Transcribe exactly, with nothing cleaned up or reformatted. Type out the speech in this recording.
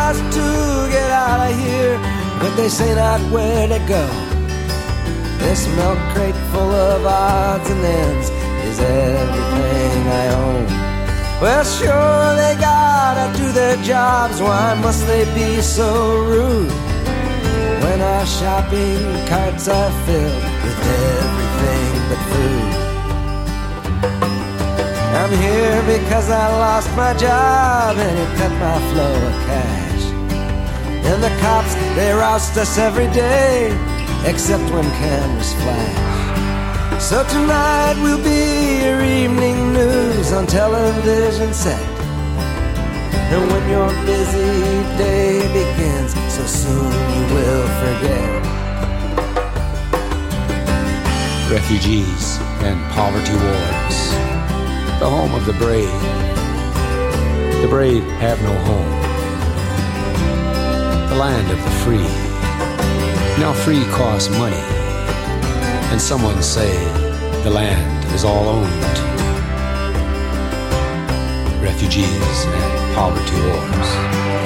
tries to get out of here, but they say not where to go. This milk crate full of odds and ends is everything I own. Well, sure, they gotta do their jobs. Why must they be so rude when our shopping carts are filled with everything but food? I'm here because I lost my job and it cut my flow of cash. And the cops, they roust us every day, except when cameras flash. So tonight will be your evening news on television set. And when your busy day begins, so soon you will forget. Refugees and poverty wars, the home of the brave. The brave have no home. The land of the free. Now free costs money, and someone say the land is all owned. Refugees and poverty wars.